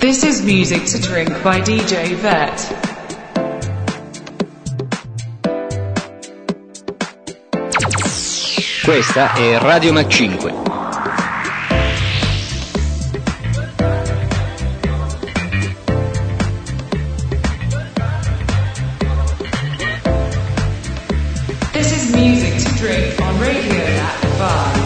This is Music to Drink by DJ Vet. Questa è Radio Mac 5. This is Music to Drink on Radio Mac 5.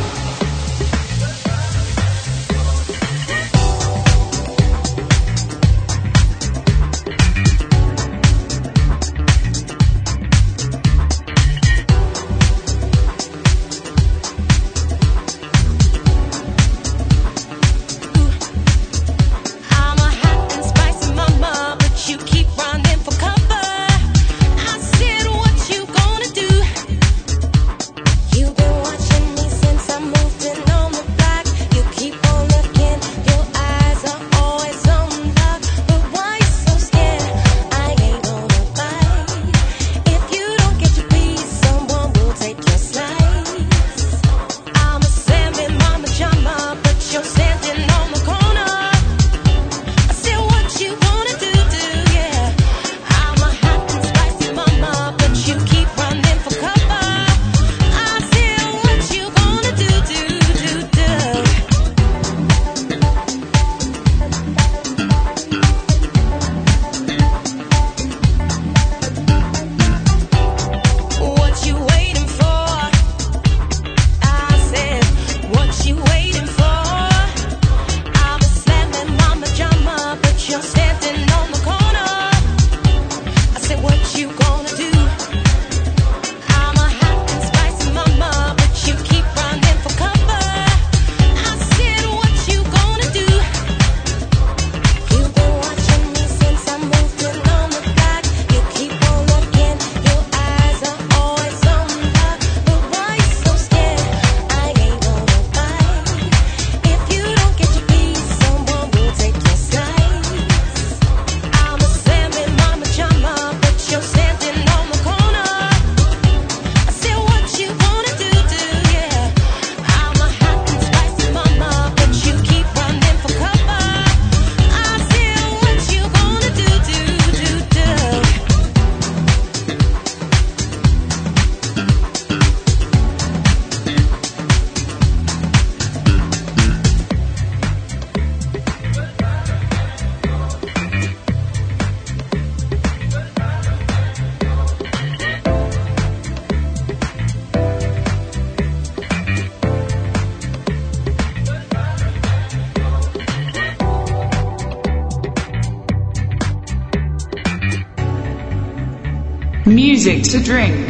Music to Drink.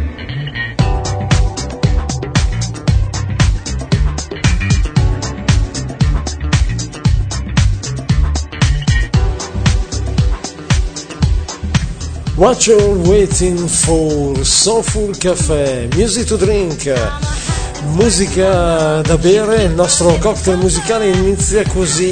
What you're waiting for, Soulful Café, Music to Drink, musica da bere. Il nostro cocktail musicale inizia così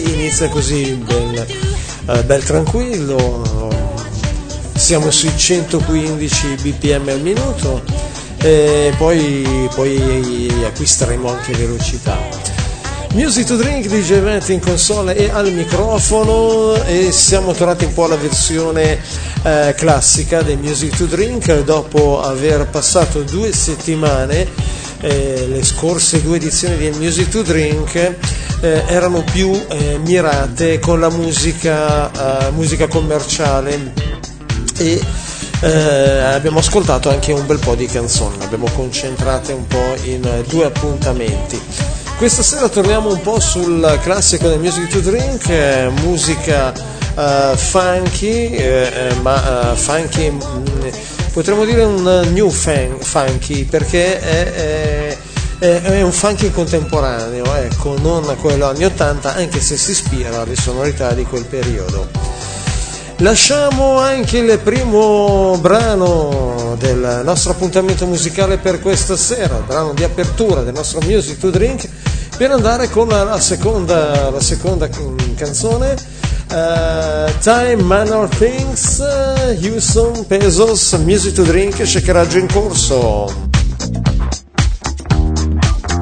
bel tranquillo. Siamo sui 115 bpm al minuto e poi acquisteremo anche velocità. Music to Drink, DJ Vet in console e al microfono, e siamo tornati un po' alla versione classica del Music to Drink dopo aver passato 2 settimane. Le scorse 2 edizioni del Music to Drink erano più mirate con la musica commerciale e abbiamo ascoltato anche un bel po' di canzoni, abbiamo concentrate un po' in 2 appuntamenti. Questa sera torniamo un po' sul classico del Music to Drink, musica funky, ma funky, potremmo dire un new funky, perché è un funky contemporaneo, ecco, non quello anni 80, anche se si ispira alle sonorità di quel periodo. Lasciamo anche il primo brano del nostro appuntamento musicale per questa sera, il brano di apertura del nostro Music to Drink, per andare con la seconda canzone, Time Manner Things, Houston Pesos, Music to Drink, shakeraggio in corso.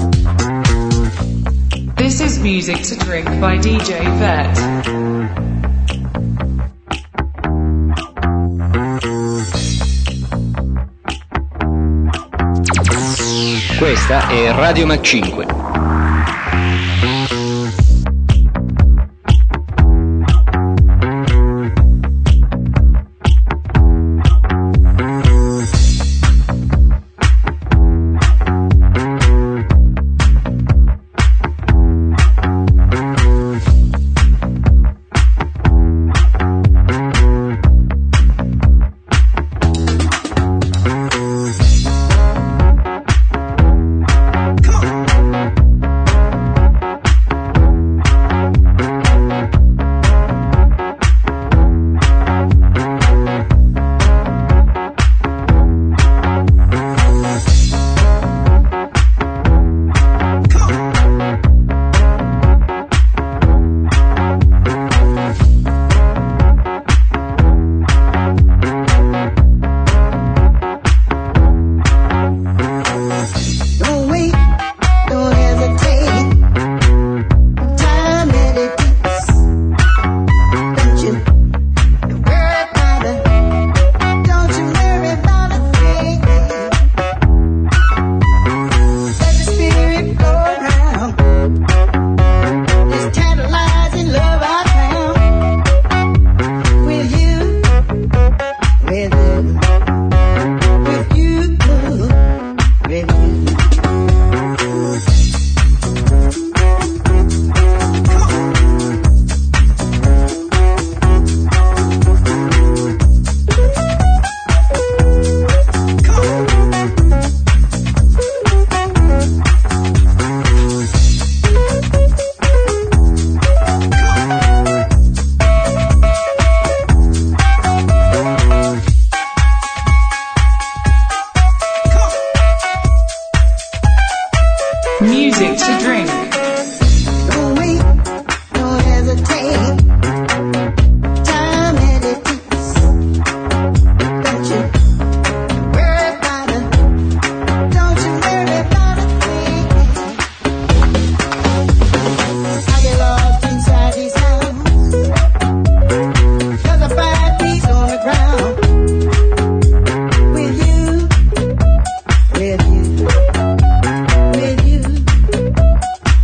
This is Music to Drink by DJ Vet. Questa è Radio Mac 5. Music to drink. Don't wait, don't hesitate. Time and it takes. Don't you worry about it. Don't you worry about a thing. I get lost inside these sounds. There's a bad beat on the ground. With you, with you. With you,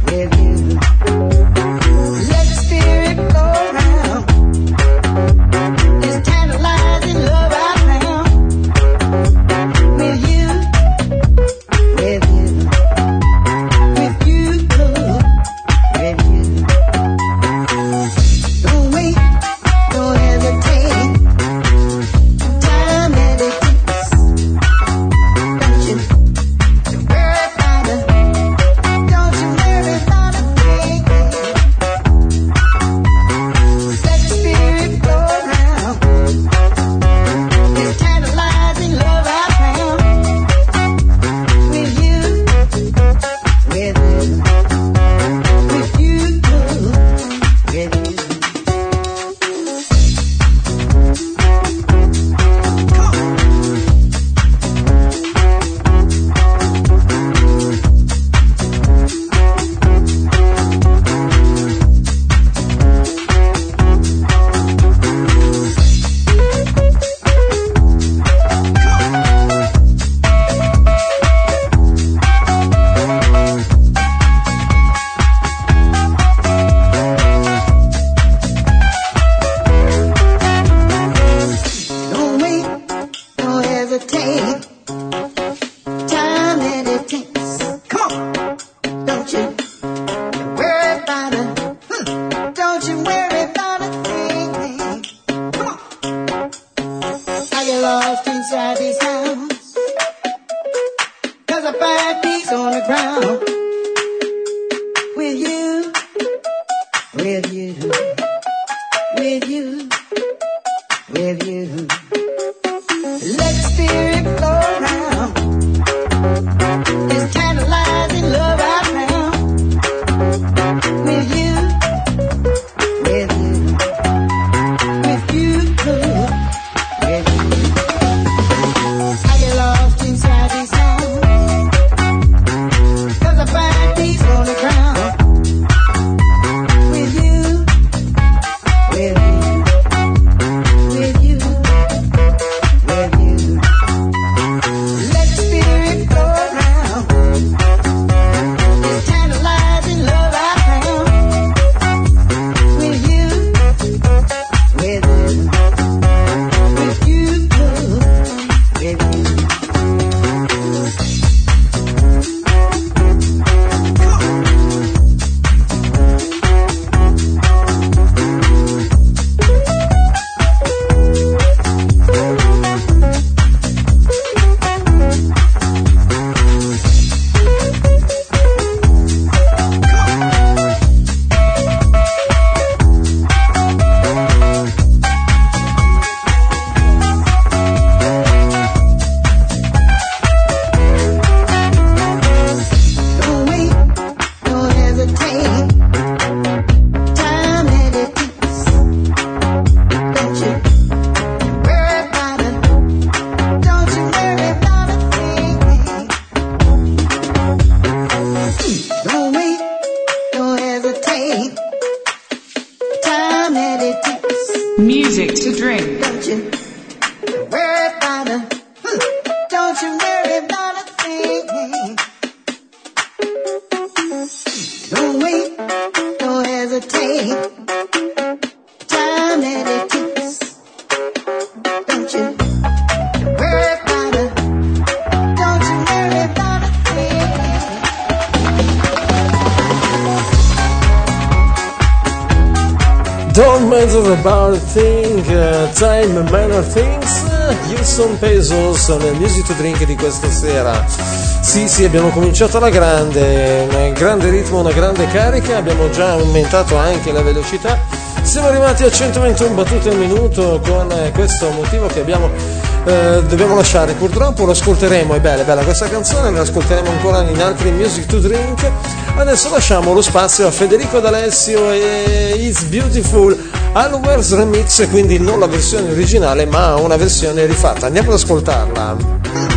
Don't wait, don't hesitate. Time that it takes. Don't you worry about it. Don't you worry about a thing. Don't matter about a thing, time matter things. Houston Pesos nel Music to Drink di questa sera. Sì, abbiamo cominciato alla grande, un grande ritmo, una grande carica, abbiamo già aumentato anche la velocità. Siamo arrivati a 121 battute al minuto con questo motivo che dobbiamo lasciare. Purtroppo lo ascolteremo, è bella questa canzone, la ascolteremo ancora in altri Music to Drink. Adesso lasciamo lo spazio a Federico D'Alessio e It's Beautiful Always Remix, quindi non la versione originale ma una versione rifatta. Andiamo ad ascoltarla.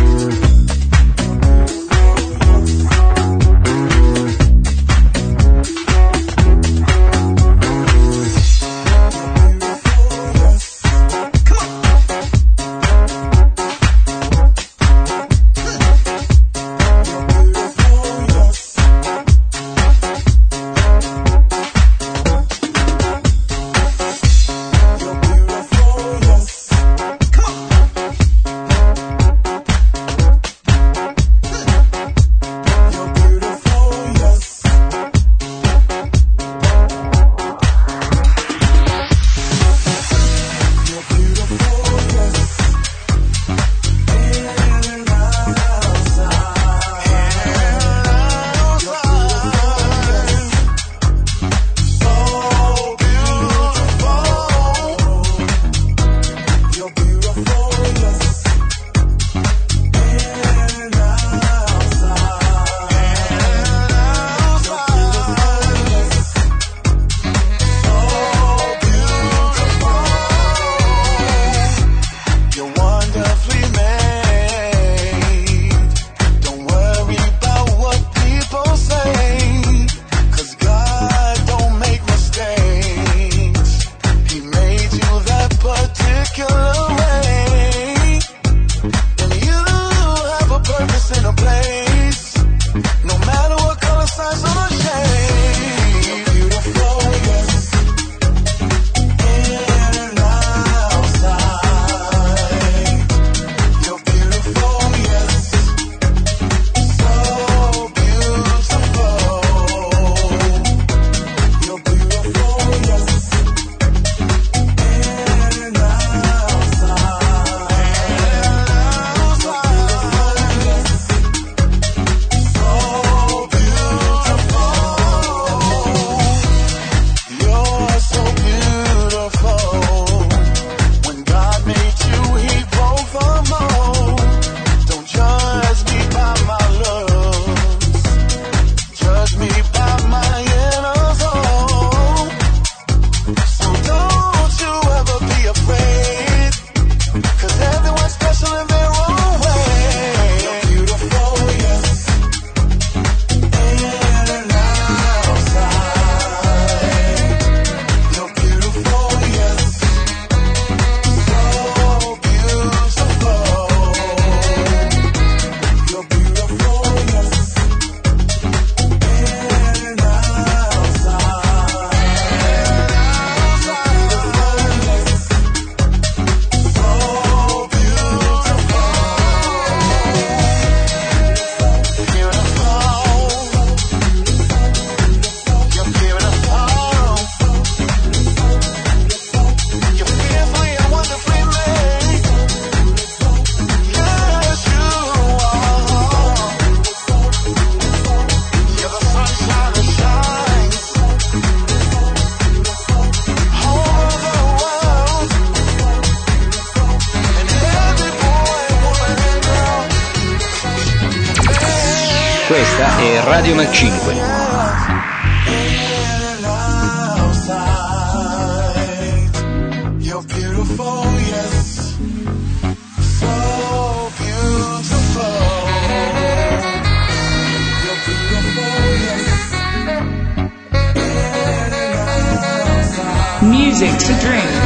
Questa è Radio Mac 5. Music to drink.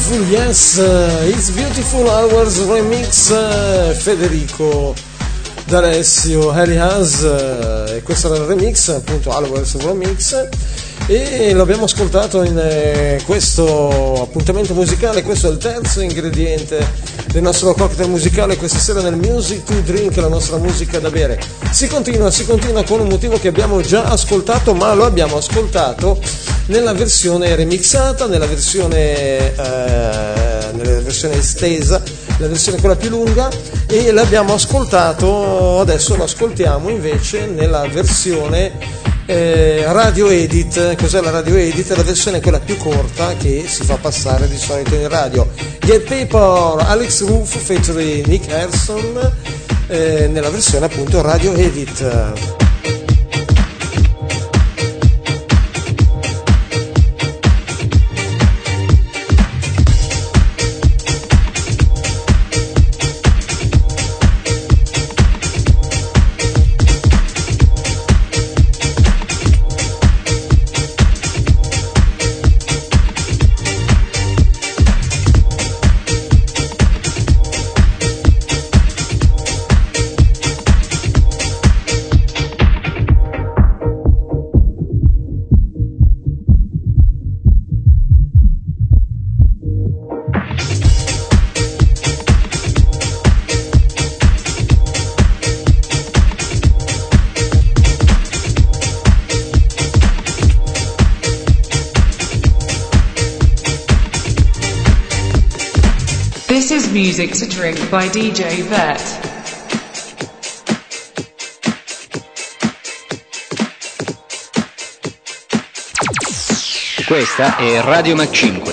Beautiful, yes, It's Beautiful Hours Remix, Federico D'Alessio, Harry Haas, e questo era il remix, appunto Hours Remix, e l'abbiamo ascoltato in questo appuntamento musicale. Questo è il terzo ingrediente del nostro cocktail musicale questa sera nel Music to Drink, la nostra musica da bere. Si continua con un motivo che abbiamo già ascoltato, ma lo abbiamo ascoltato nella versione remixata, nella versione estesa, la versione quella più lunga, e l'abbiamo ascoltato, adesso lo ascoltiamo invece nella versione radio edit. Cos'è la radio edit? La versione quella più corta che si fa passare di solito in radio. Get Paper, Alex Roof featuring Nick Harrison, nella versione appunto radio edit. This is Music to Drink by DJ Vet. Questa è Radio Mac 5.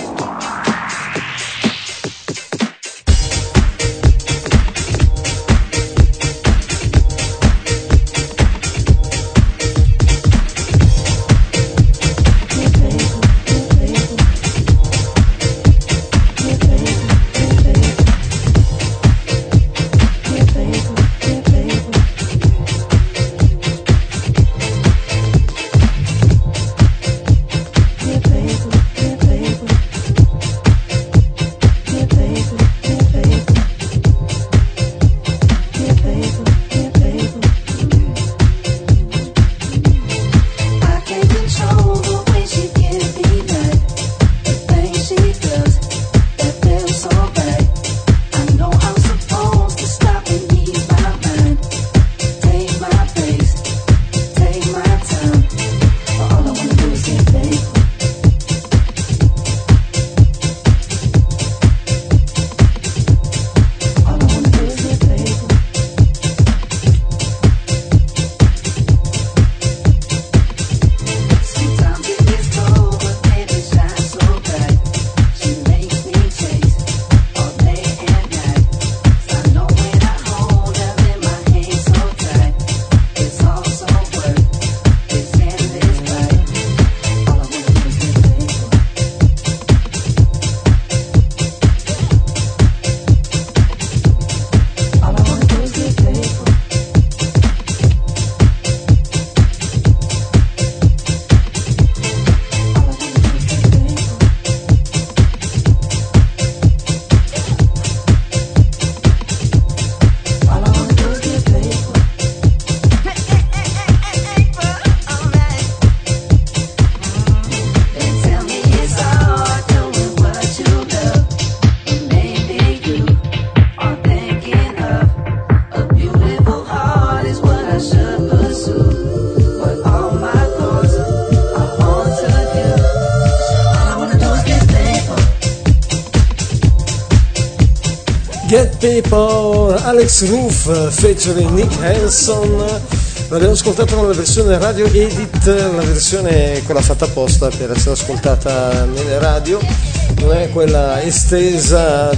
Get Paper, Alex Roof featuring Nick Harrison. L'abbiamo ascoltato nella versione radio edit, la versione quella fatta apposta per essere ascoltata nelle radio, non è quella estesa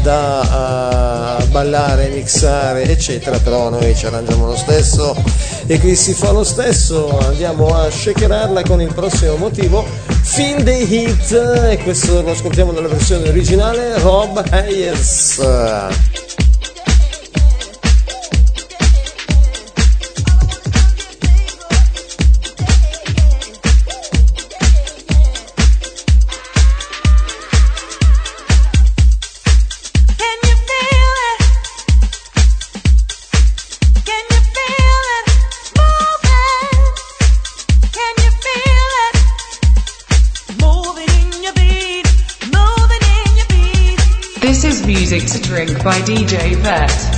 da ballare, mixare eccetera, però noi ci arrangiamo lo stesso e qui si fa lo stesso. Andiamo a shakerarla con il prossimo motivo, Feel the Heat, e questo lo ascoltiamo nella versione originale, Rob Hayes. This is Music to Drink by DJ Vet.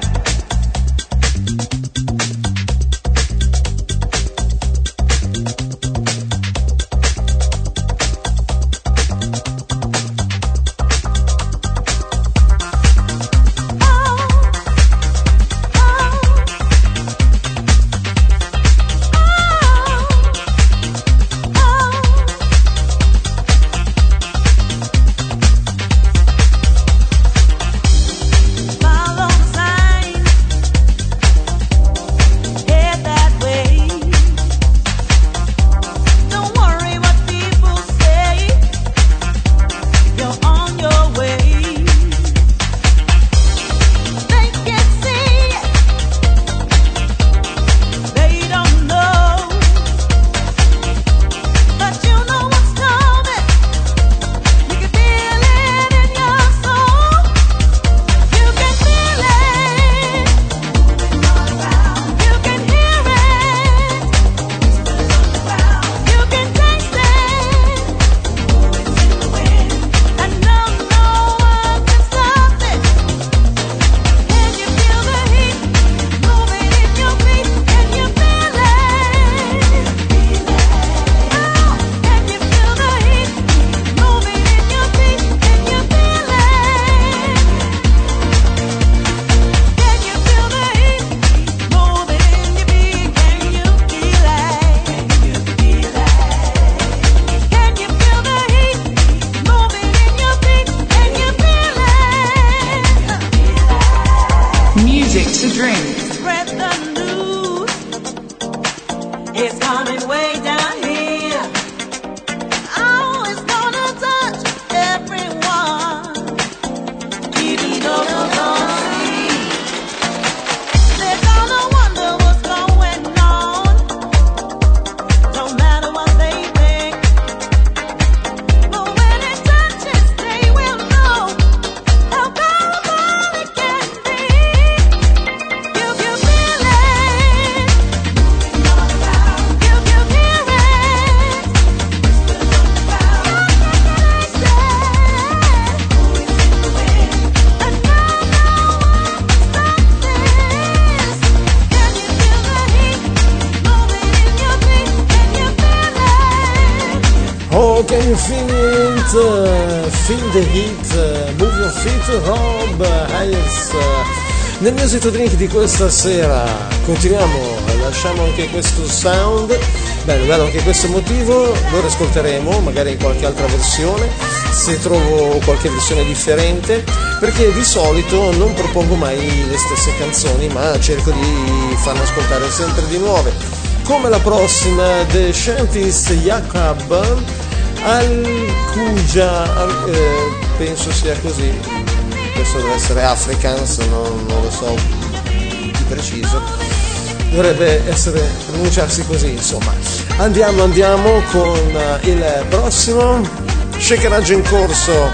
Feel the Heat, Move Your Feet, Rob Hayes. Nel Music to Drink di questa sera continuiamo, lasciamo anche questo sound, bello anche questo motivo, lo riascolteremo magari in qualche altra versione, se trovo qualche versione differente, perché di solito non propongo mai le stesse canzoni, ma cerco di farne ascoltare sempre di nuove, come la prossima, The Scientist Jacob Al-Kuja, penso sia così, questo deve essere Afrikaans, non lo so di preciso, dovrebbe pronunciarsi così, insomma. Andiamo con il prossimo shakeraggio in corso.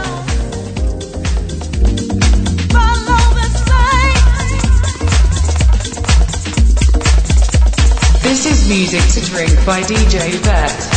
This is Music to Drink by DJ Vet.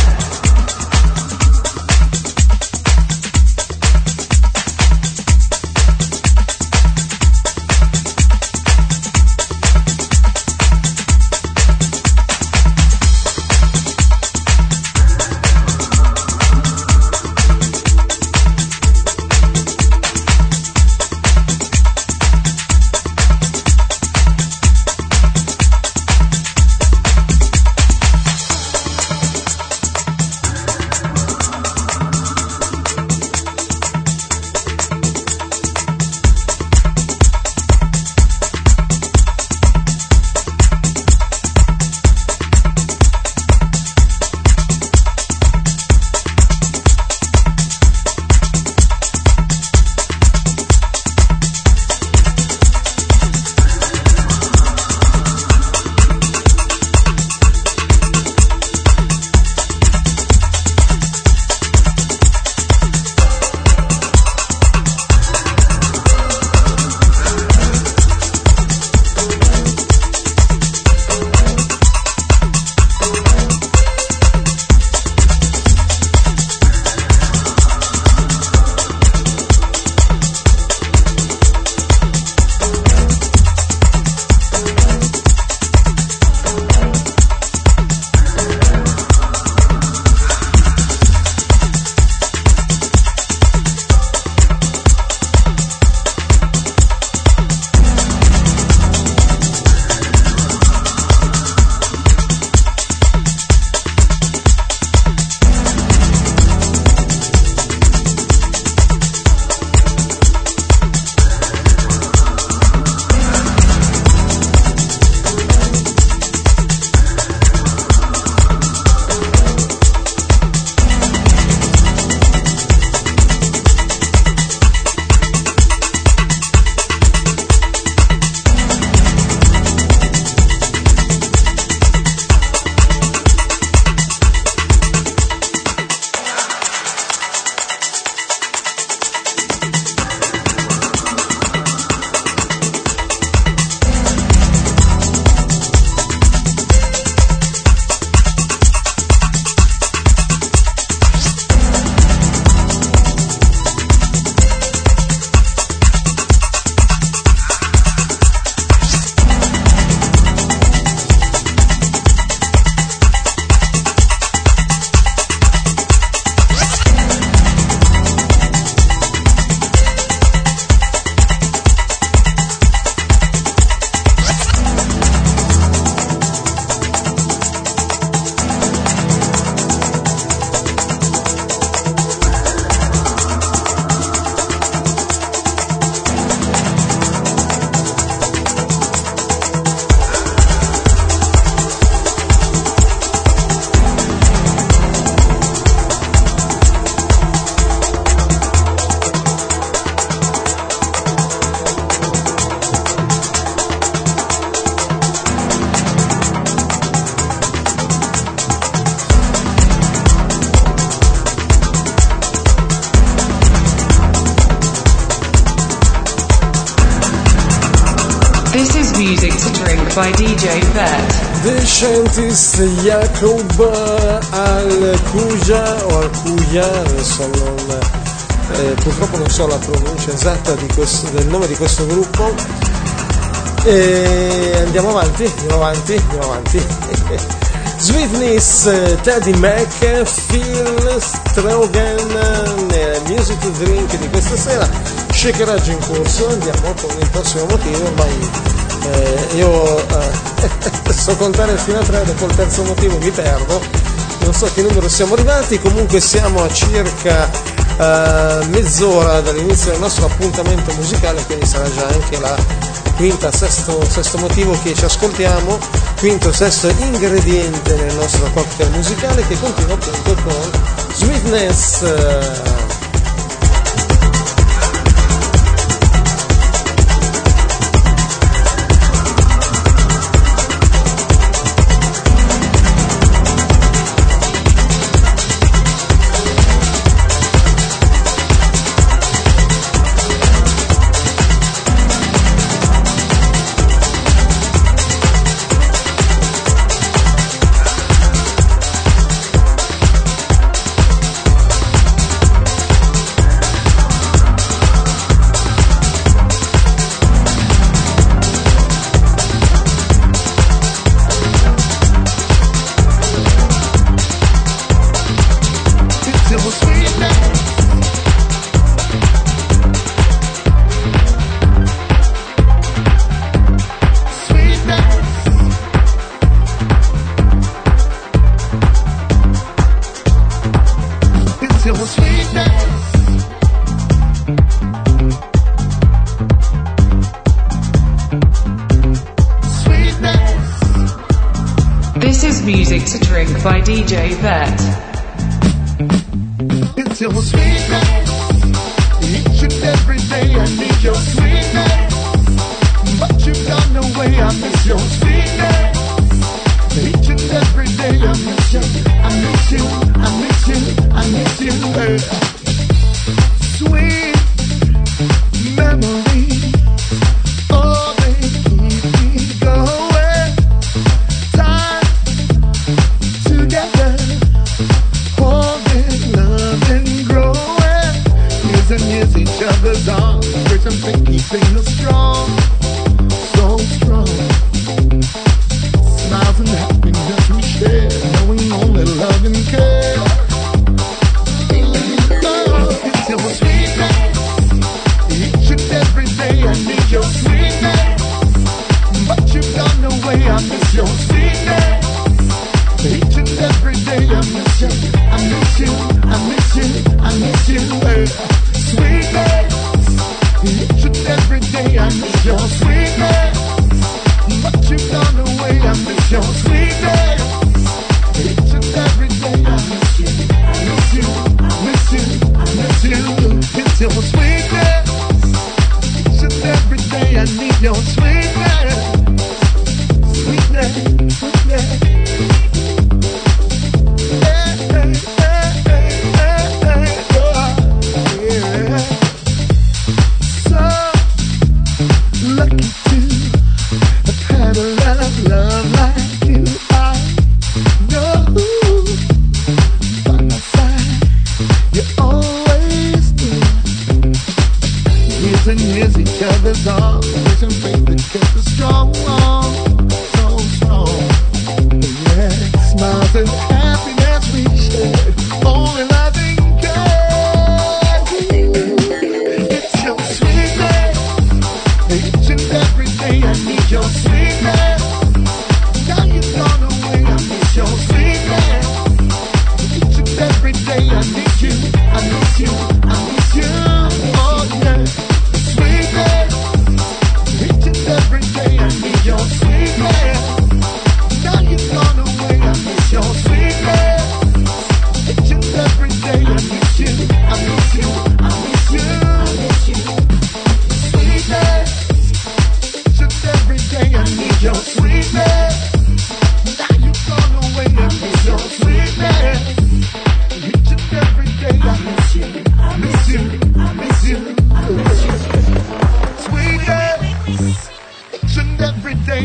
This is music to drink by DJ Vet. The Scientist Jacob Al-Kuja o Al-Kuja, adesso purtroppo non so la pronuncia esatta del nome di questo gruppo. E andiamo avanti. Sweetness, Teddy Mac, Phil Strogan, Music to Drink di questa sera, shakeraggio in corso. Andiamo con il prossimo motivo. Ormai io so contare fino a 3, dopo il terzo motivo mi perdo, non so a che numero siamo arrivati. Comunque siamo a circa mezz'ora dall'inizio del nostro appuntamento musicale, quindi sarà già anche la quinta, sesto motivo che ci ascoltiamo, quinto, sesto ingrediente nel nostro cocktail musicale, che continua appunto con Sweetness. This is music to drink by DJ Vet. It's your sweetness. Each and every day I need your sweetness. But you've gone away, I miss your sweetness. Each and every day I miss you. I miss you, I miss you, I miss you. Sweet memories. Oh, they keep me going. Time together, holding, loving, growing. Years and years, each other's arms. There's something keeping us strong, so strong. Smiles and happiness we share, knowing only love and care. Oh, it's your sweetness. Each and every day I need your sweetness. But you've gone away, I miss your sweetness. Each and every day I miss you, I miss you, I miss you, I miss you. Sweetness. Each and every day I miss your sweetness. But you've gone away, I miss your sweetness. Each and every day I miss you, I miss you, I miss you, I miss you. It's your sweetness. Each and every day I need your sweetness. Sweetness, sweetness. Hey, hey, hey, hey, hey, hey, oh, yeah. So lucky to have had a love like you. I know by my side you always do. Years and years, each other's arms, wishing faith that kept us strong, so strong. Yeah, smiles and happiness we share, only loving care. It's your sweetness. Each and every day I need your sweetness. Now you've gone away, I miss your sweetness. Each and every day I need you, I miss you, I miss you. Oh yeah, sweetness. Each and every day I need your sweetness.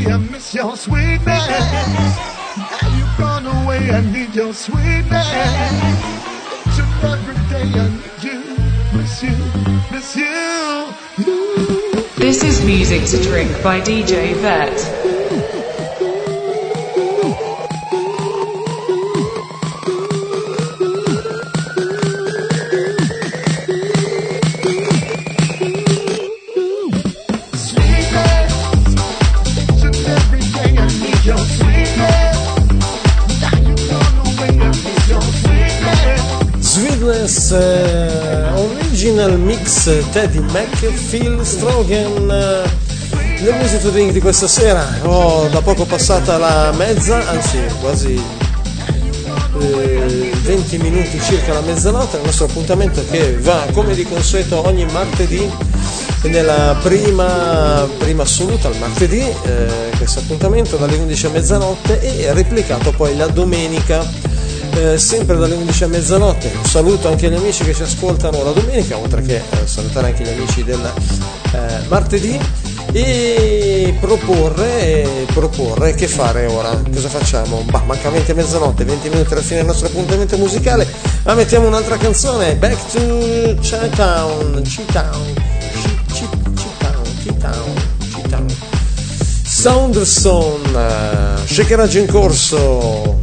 day, I miss your sweetness. How you gone away, I need your sweetness. Each and every day I need you, miss you, miss you, you. This is Music to Drink by DJ Vet. Original Mix Teddy Mac, Phil Strogan, le Music to Drink di questa sera. Da poco passata la mezza, anzi quasi 20 minuti circa la mezzanotte, il nostro appuntamento che va come di consueto ogni martedì nella prima assoluta, il martedì, questo appuntamento dalle 11 a mezzanotte e replicato poi la domenica. Sempre dalle 11 a mezzanotte. Un saluto anche agli amici che ci ascoltano la domenica, oltre che salutare anche gli amici del martedì e proporre che fare ora. Cosa facciamo? Manca 20 a mezzanotte, 20 minuti alla fine del nostro appuntamento musicale, ma mettiamo un'altra canzone, Back to Chi-Town. Sounderson, shakeraggio in corso.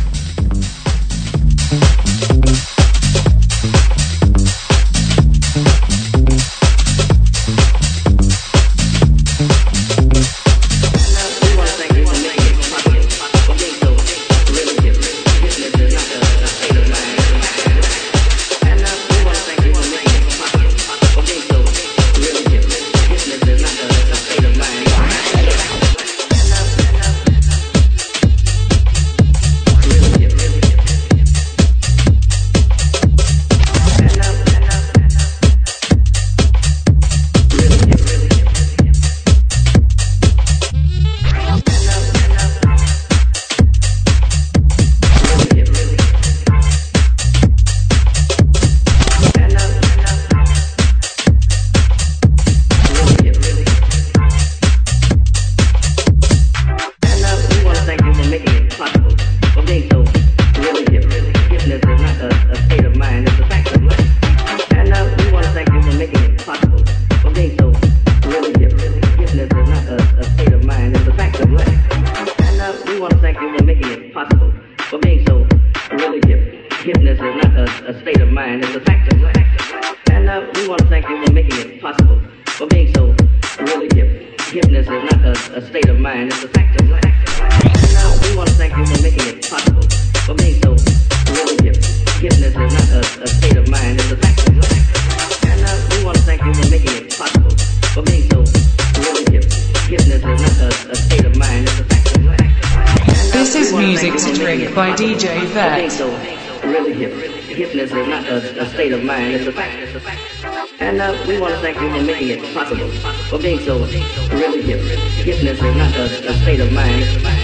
By DJ Vet. Really hipness is not a state of mind, it's a fact. And we want to thank you for making it possible, for being so really hip. Hipness is not a state of mind, it's a fact.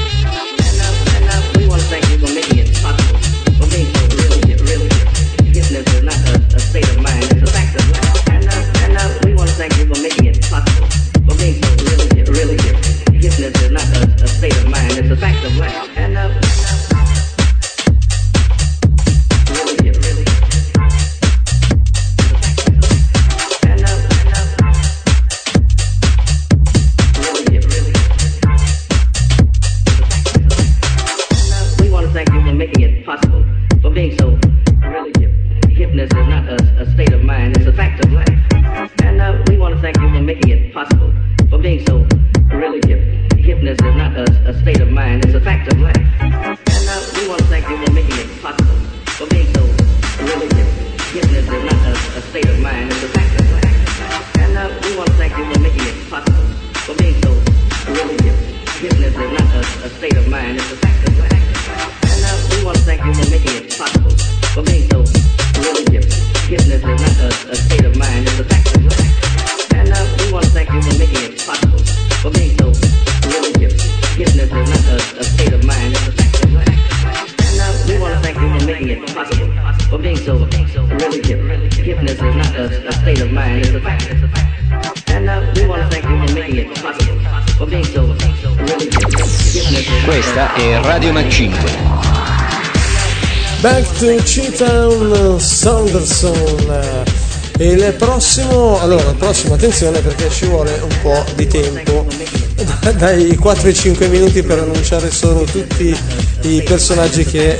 And we want to thank you for making it possible, for being so really hip. Hipness is not a state of mind, it's a fact. And we want to thank you for making it possible, for being so really hip. Hipness is not a state of mind, it's a fact of life. And we want to thank you for making it possible, for being so Questa è Radio Mac 5. Back to Cheetown Sanderson. E il prossimo, attenzione perché ci vuole un po' di tempo, dai 4 ai 5 minuti per annunciare solo tutti i personaggi che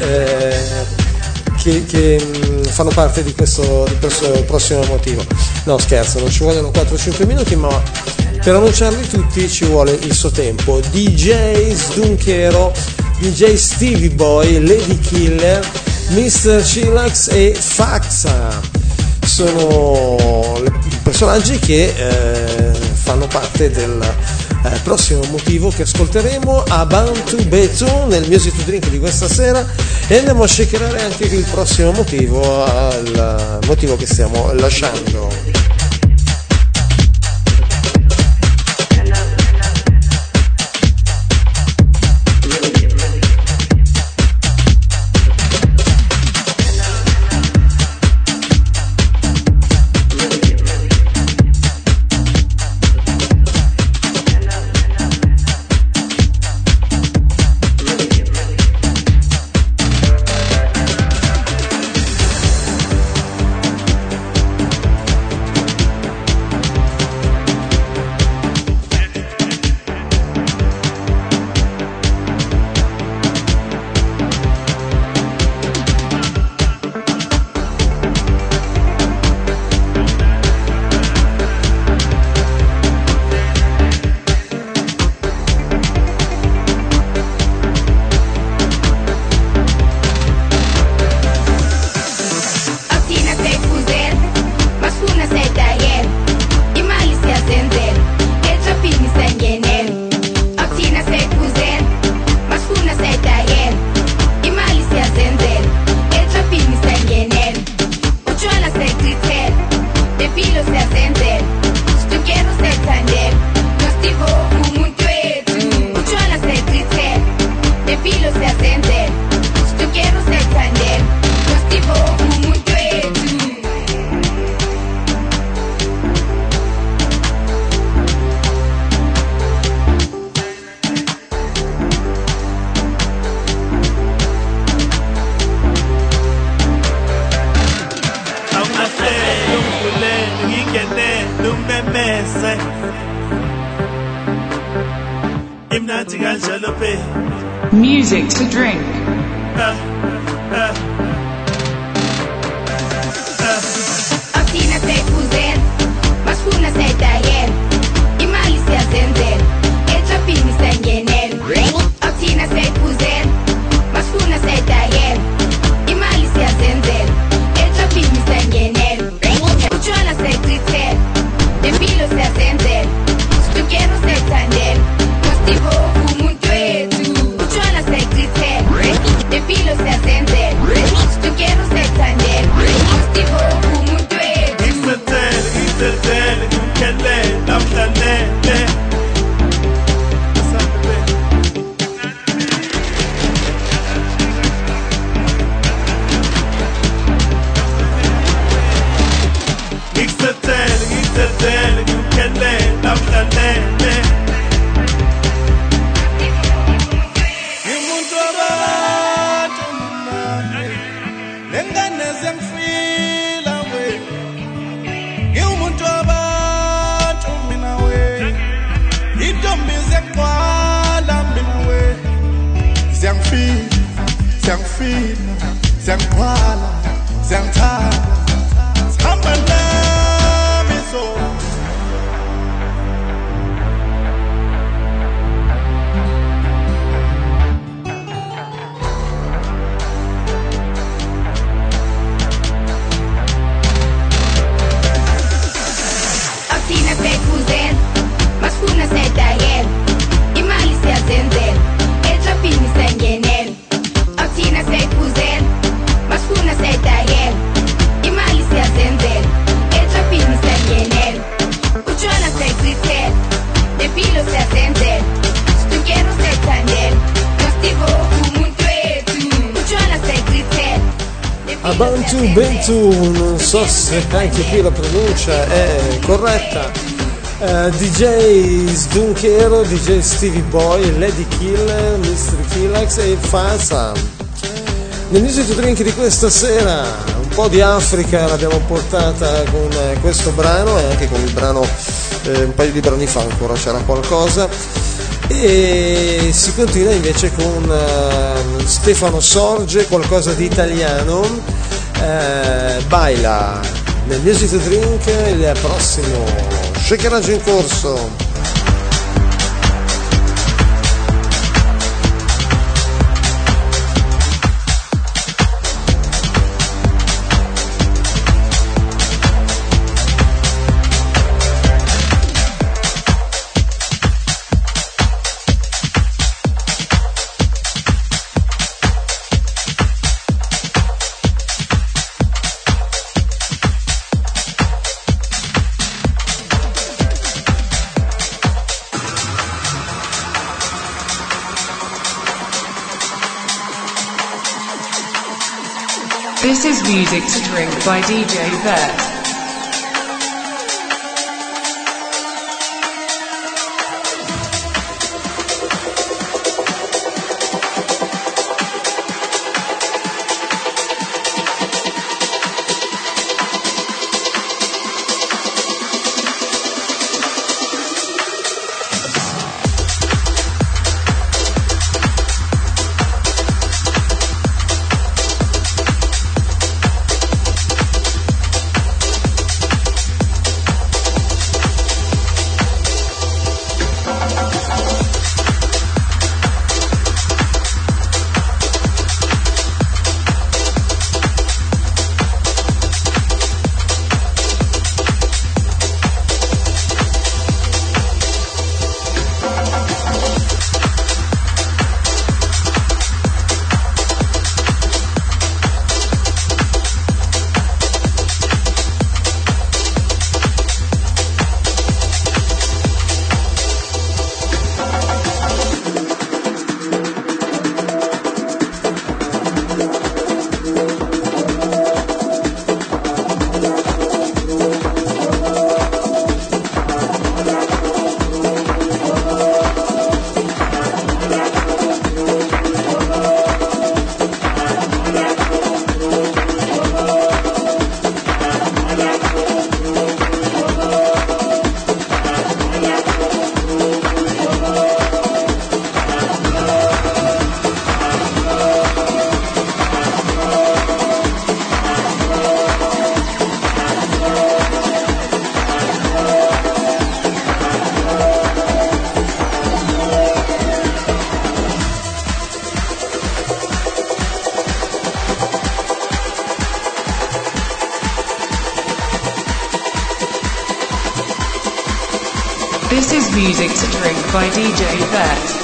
fanno parte di questo prossimo motivo. No, scherzo, non ci vogliono 4-5 minuti, ma per annunciarli tutti ci vuole il suo tempo. DJ Sdunchero, DJ Stevie Boy, Lady Killer, Mr. Chillax e Faxa sono personaggi che fanno parte del prossimo motivo che ascolteremo, Abantu Betu, nel Music to Drink di questa sera, e andiamo a shakerare anche il prossimo motivo, il motivo che stiamo lasciando. Music to drink. Otina sei fuzel, ma spuna sei taglier. I mali si ascender, e giappini stai ngenel. Otina sei fuzel, ma spuna sei taglier. I mali si ascender, e giappini stai ngenel. Ucciona sei tritzel, e filo si ascender. Stucchero sei taglier, non stivo comunque. Sei tritzel, e filo si ascender. Stucchero sei taglier, non stivo comunque. Siangkwala, siangthanda, sihamba nami so. Otina sei fuzel, ma spuna sei taglier. I mali si ascender, e giappini stai ngenel. Otina sei fuzel, ma spuna sei taglier. I mali si ascender, e giappini stai ngenel. Ucciona sei tritzel, e filo si ascender. Stucchero sei taglier, non stivo comunque tu. Ucciona sei tritzel. Abantu Bentu, non so se anche qui la pronuncia è corretta, DJ Sdunkero, DJ Stevie Boy, Lady Killer, Mr. Killax e Faza. Nel Music to Drink di questa sera un po' di Africa l'abbiamo portata con questo brano e anche con il brano, un paio di brani fa ancora c'era qualcosa, e si continua invece con Stefano Sorge, qualcosa di italiano, Baila. Nel Music to Drink il prossimo shakeraggio in corso. This is Music to Drink by DJ Vet. This is Music to Drink by DJ Vet.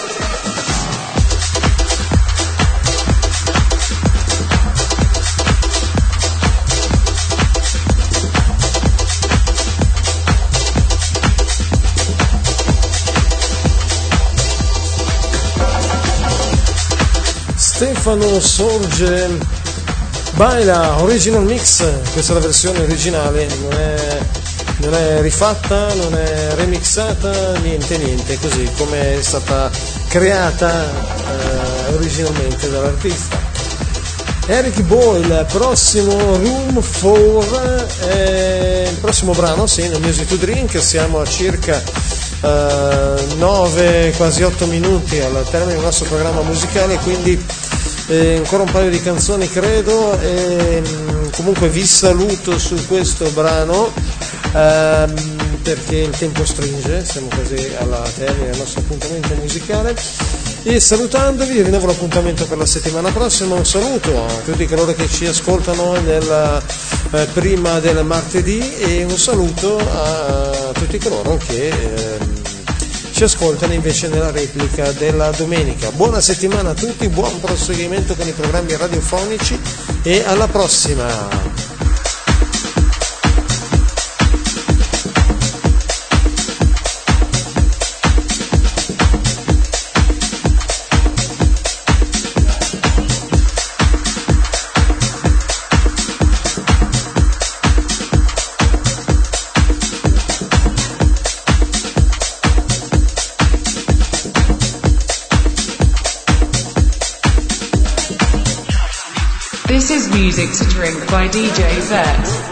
Stefano Sorge, Baila, original mix. Questa è la versione originale, non è rifatta, non è remixata, niente, così come è stata creata originalmente dall'artista. Eric Boyle, il prossimo Room 4, il prossimo brano, sì, nel Music to Drink. Siamo a circa 9, quasi 8 minuti al termine del nostro programma musicale, quindi ancora un paio di canzoni credo, comunque vi saluto su questo brano perché il tempo stringe, siamo quasi alla termine del nostro appuntamento musicale, e salutandovi rinnovo l'appuntamento per la settimana prossima. Un saluto a tutti coloro che ci ascoltano prima del martedì, e un saluto a tutti coloro che ci ascoltano invece nella replica della domenica. Buona settimana a tutti, buon proseguimento con i programmi radiofonici e alla prossima. This is Music to Drink by DJ Vet.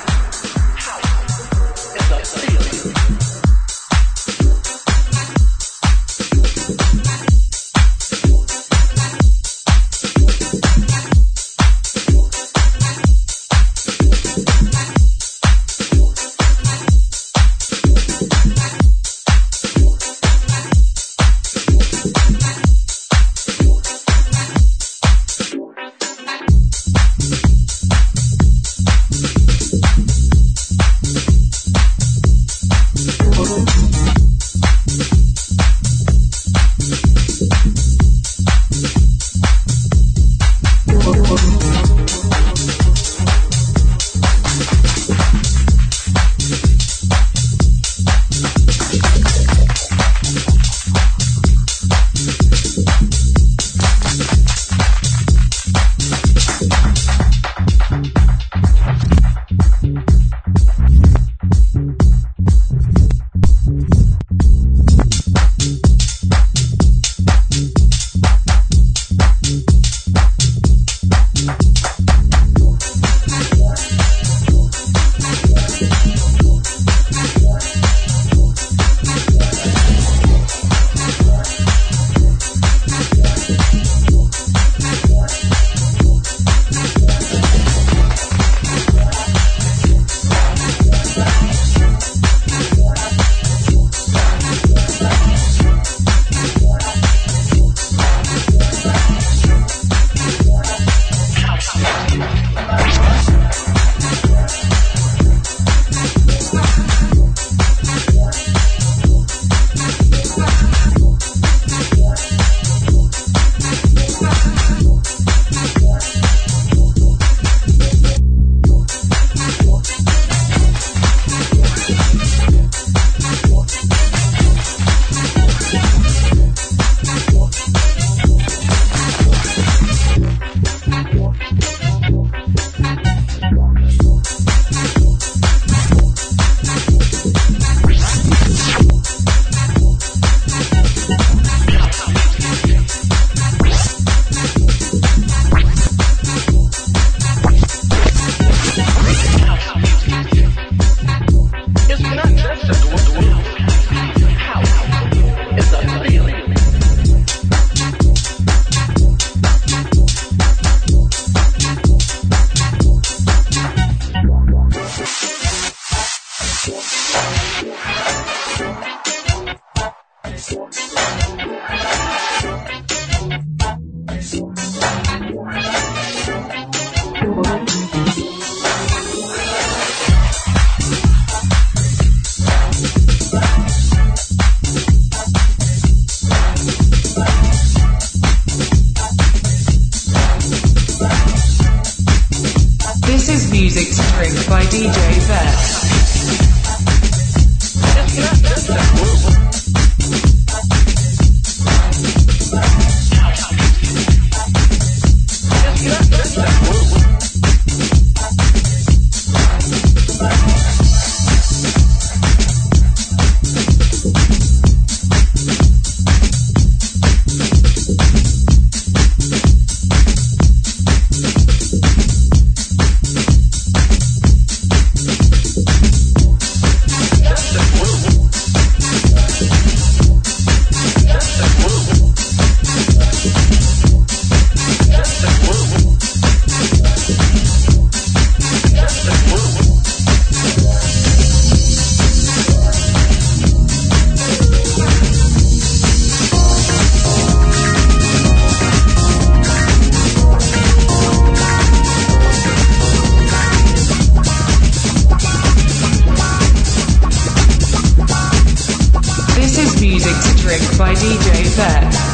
By DJ Vet.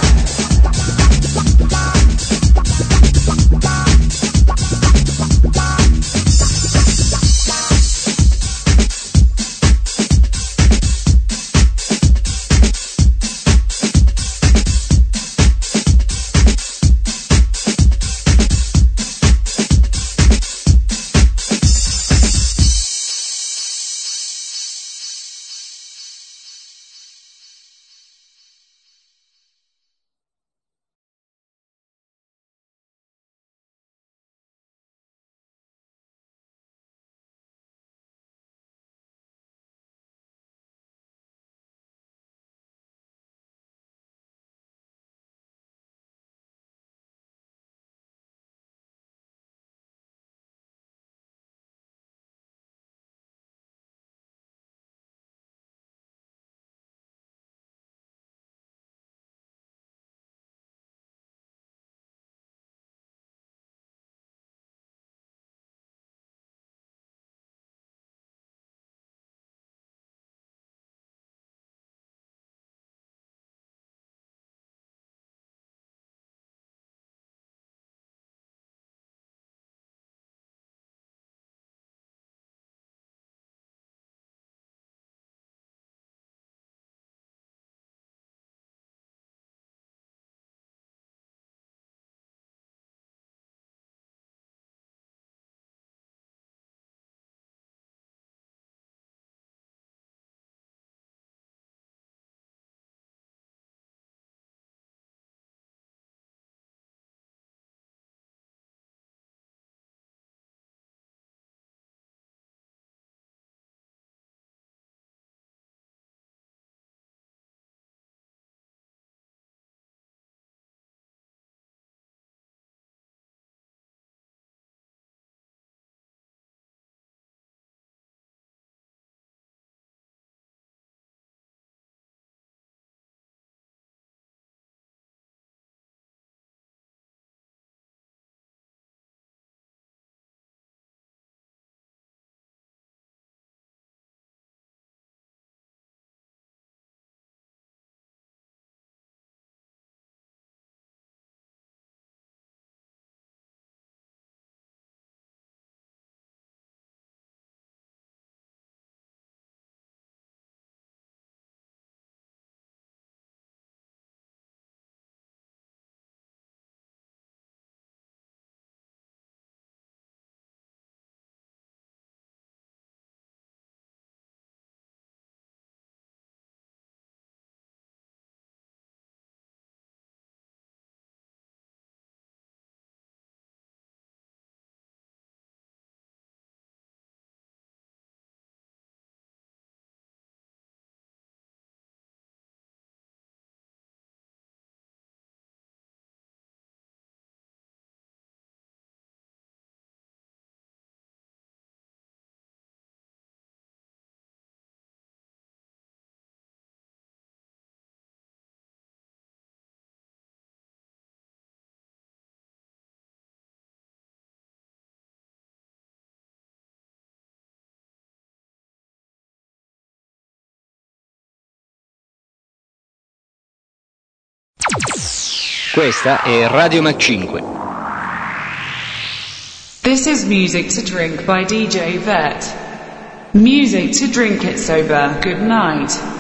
Questa è Radio Mac 5. This is Music to Drink by DJ Vet. Music to drink it sober. Good night.